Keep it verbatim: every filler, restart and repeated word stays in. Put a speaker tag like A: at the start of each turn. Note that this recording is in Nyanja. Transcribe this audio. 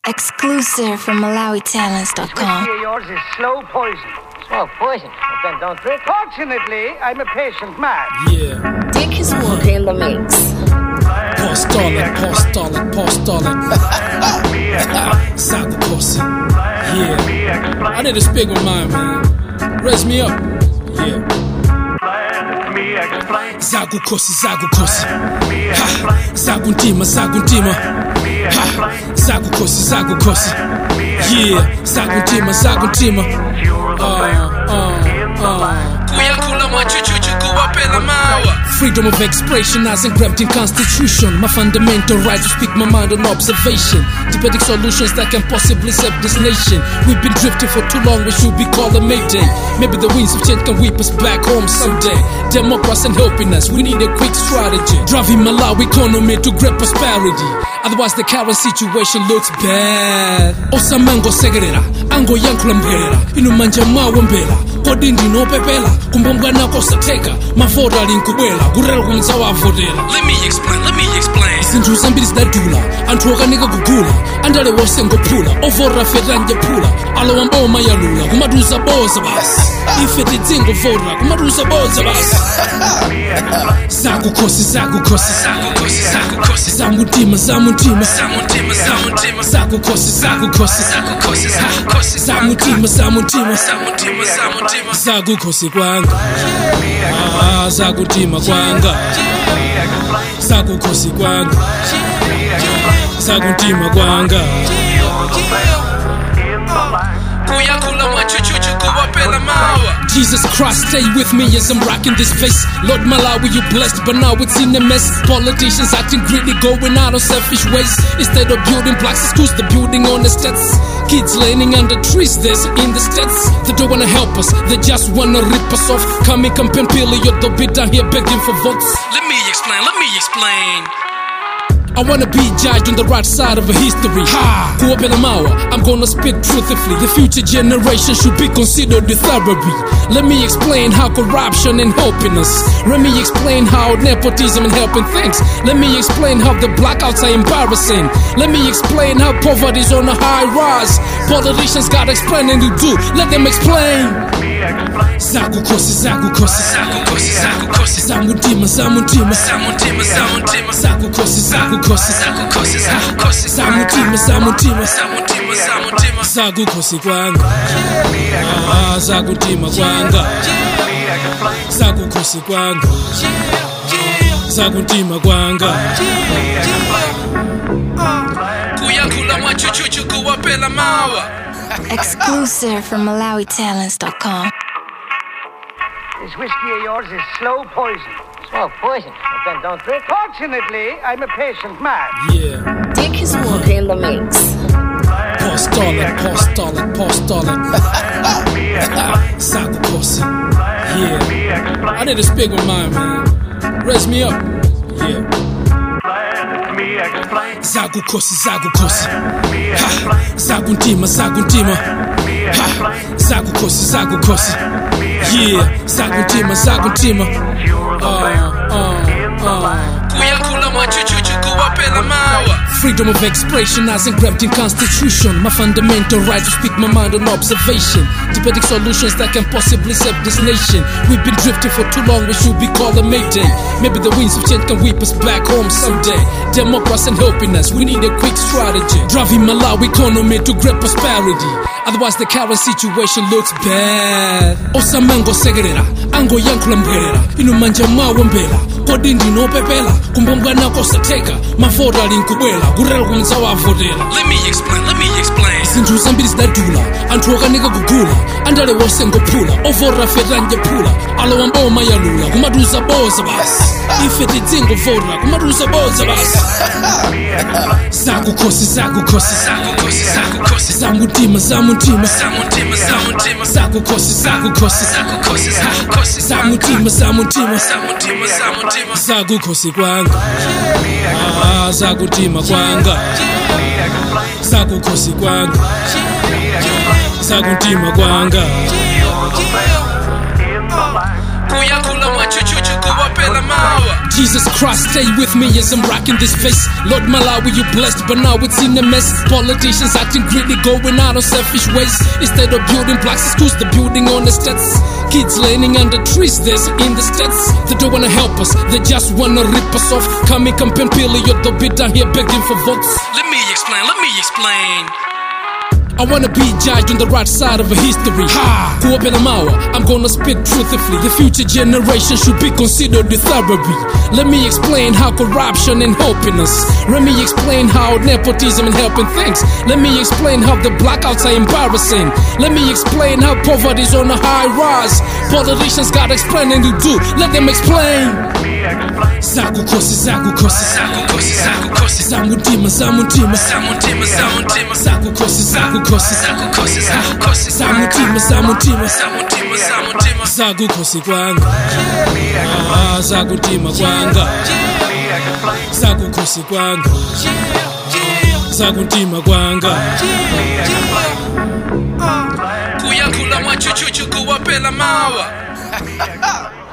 A: Exclusive from Malawi Talents dot com.
B: Whiskey of yours is slow poison.
C: Slow poison? Well, then don't drink.
B: Fortunately, I'm a patient man.
D: Yeah.
A: Dick is walking in the mix.
D: Pause darling, pause darling, pause darling. Sago Kosi. Yeah. I need to speak with mine, man. Raise me up. Yeah. Zagu Kosi, Zagu Kosi. Ha. Zagu Ntima, Zagu Ntima. Ha. Zagu Kosi, Zagu Kosi. Yeah. Zagu Ntima, Zagu Ntima. Uh, uh, uh. Kuyakula mwachuchuchu kuwapela mawa. Freedom of expression as engraved in constitution. My fundamental right to speak my mind on observation. Debating solutions that can possibly save this nation. We've been drifting for too long, we should be called a mayday. Maybe the winds of change can whip us back home someday. Democracy and helping us, we need a quick strategy. Driving Malawi economy to great prosperity. Otherwise the current situation looks bad. Osamango segerera, ango yankula mbelera. Inu manja mawe mbela, kodi ndino pepela. Kumbonga nako sateka, mafora linkubwela. Gurela kumzawa avodela. Let me explain, let me explain. Sintu zambiri zidadula, antu okanika kugula. Andale wose ngopula, ovora feranje pula. Alo wamboma yalula, kumaduza boza basi. Ife tidzingo vora, kumaduza boza basi. Zagu Kosi, Zagu Kosi, Zagu Kosi, Zagu Kosi. Zamutima, Zamutima, Zamutima, Zamutima. Zagu Kosi, Zagu Kosi, Zagu Kosi, Zagu Kosi. Zamutima, Zamutima, Zamutima, Zamutima. Zagu Kosi kwanga, ah, Zagu Ntima kwanga. Zagu Kosi kwanga, Zagu Ntima kwanga. Kuyakula mwachuchuchu kuwapela mawa. Jesus Christ, stay with me as I'm rocking this face. Lord Malawi, you blessed, but now it's in a mess. Politicians acting greedy, going out on selfish ways. Instead of building blocks, schools, they're building on estates. Kids laying under trees, there's in the states. They don't wanna help us, they just wanna rip us off. Coming campaign period, they'll be down here begging for votes. Let me explain, let me explain. I wanna be judged on the right side of a history. Ha! Kuwapela mawa, I'm gonna speak truthfully. The future generation should be considered the therapy. Let me explain how corruption and helping us. Let me explain how nepotism and helping things. Let me explain how the blackouts are embarrassing. Let me explain how poverty is on a high rise. Politicians gotta explain and you do. Let them explain. Zagu Kosi, Zagu Kosi, Zagu Kosi, Zagu Kosi. Zamutima, Zamutima, Zamutima, Zamutima. Zagu Kosi, Zagu Kosi, Zagu Kosi, Zagu Kosi. Zamutima, Zamutima, Zamutima, Zamutima. Zagu Kosi kwanga, ah, Zagu Ntima kwanga. Zagu Kosi kwanga, Zagu Ntima kwanga. Kuyakula mwachuchuchu kuwapela mawa.
A: Exclusive from Malawi Talents dot com.
B: This whiskey of yours is slow poison.
C: Slow poison? Well, then don't drink.
B: Fortunately, I'm a patient man.
D: Yeah.
A: Dick is walking in the mix.
D: Pause darling, pause darling, pause darling. Sago Kosi. Yeah. I need to speak with mine, man. Raise me up. Yeah. Zagu Kosi, Zagu Kosi. Ha. Zagu Ntima, Zagu Ntima. Ha. Zagu Kosi, Zagu Kosi. Yeah. Zagu Ntima, Zagu Ntima. Uh, uh, uh. Kuyakula mwachuchuchu kuwapela mawa. Freedom of expression as engraved in constitution. My fundamental right to speak my mind on observation. Debating solutions that can possibly save this nation. We've been drifting for too long, we should be called a mayday. Maybe the winds of change can whip us back home someday. Democracy and helping us, we need a quick strategy. Driving Malawi economy to great prosperity. Otherwise the current situation looks bad. Osamango segerera, ango yankula mbelera. Inu manja mawe mbela, kodi ndino pepela. Kumbonga nako sateka, mafora linkubwela. Gurela kumzawa avodela. Let me explain, let me explain. Sintu zambiri zidadula, antu okanika kugula. Andale wose ngopula, ovora feranje pula. Alo wamboma yalula, kumaduza boza basi. Ife tidzingo vora, kumaduza boza basi. Zagu Kosi, Zagu Kosi, Zagu Kosi, Zagu Kosi. Zamutima, Zamutima, Zamutima, Zamutima. Zagu Kosi, Zagu Kosi, Zagu Kosi, Zagu Kosi. Zamutima, Zamutima, Zamutima, Zamutima. Zagu Kosi kwanga, ah, Zagu Ntima kwanga. Zagu Kosi kwanga, Zagu Ntima kwanga. Kuyakula mwachuchuchu kuwapela mawa. Jesus Christ, stay with me as I'm rocking this face. Lord Malawi, you blessed, but now it's in a mess. Politicians acting greedy, going out on selfish ways. Instead of building blocks, schools, they're building on the stats. Kids learning under trees, there's in the stats. They don't wanna help us, they just wanna rip us off. Coming campaign period, they'll be down here begging for votes. Let me explain, let me explain. I wanna be judged on the right side of a history. Ha! Kuopenamawa, I'm gonna speak truthfully. The future generation should be considered the therapy. Let me explain how corruption and helping us. Let me explain how nepotism and helping things. Let me explain how the blackouts are embarrassing. Let me explain how poverty's on a high rise. Politicians gotta explain and you do. Let them explain. Zakukosi, zakukosi, zakukosi, zakukosi, zamutima, zamutima, zamutima, zamutima, zakukosi, zakukosi, zakukosi, zakukosi, zamutima, zamutima, zamutima, zamutima, zakukosi kwanga, ah, zakutima kwanga, zakukosi kwanga, zakutima kwanga. Kuyakula mwachuchuchu kuwapela mawa.